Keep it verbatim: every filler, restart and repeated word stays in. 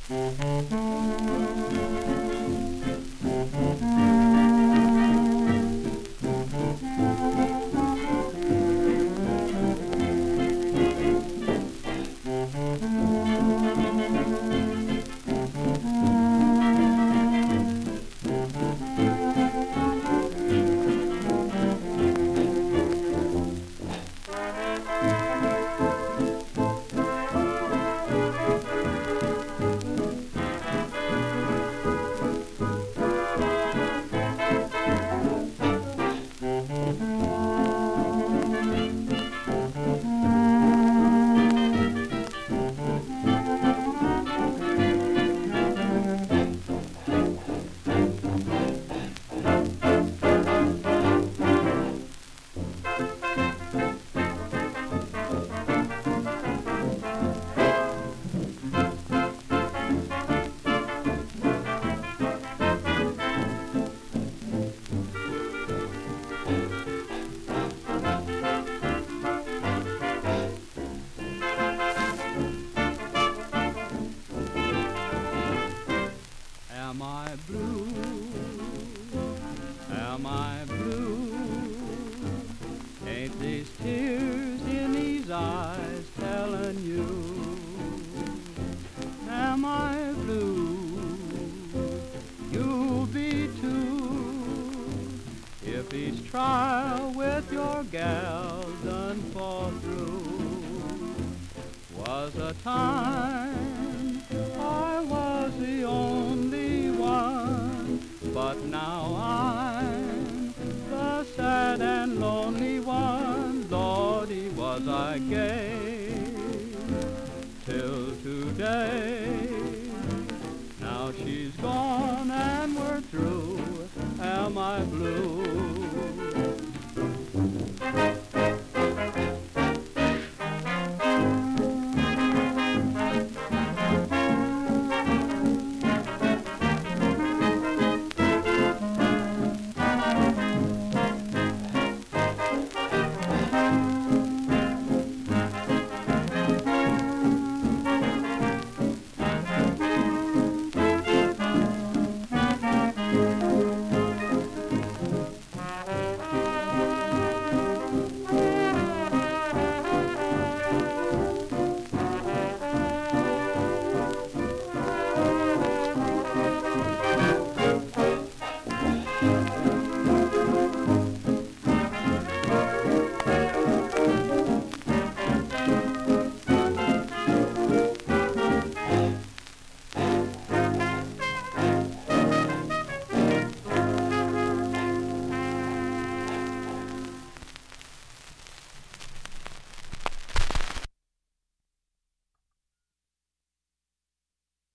Am I blue? Am I blue? Ain't these tears in these eyes telling you? Am I blue? You'll be too if each trial with your gal done fall through. Was a time I was the only one, but now I'm the sad and lonely one. Lordy, was I gay till today.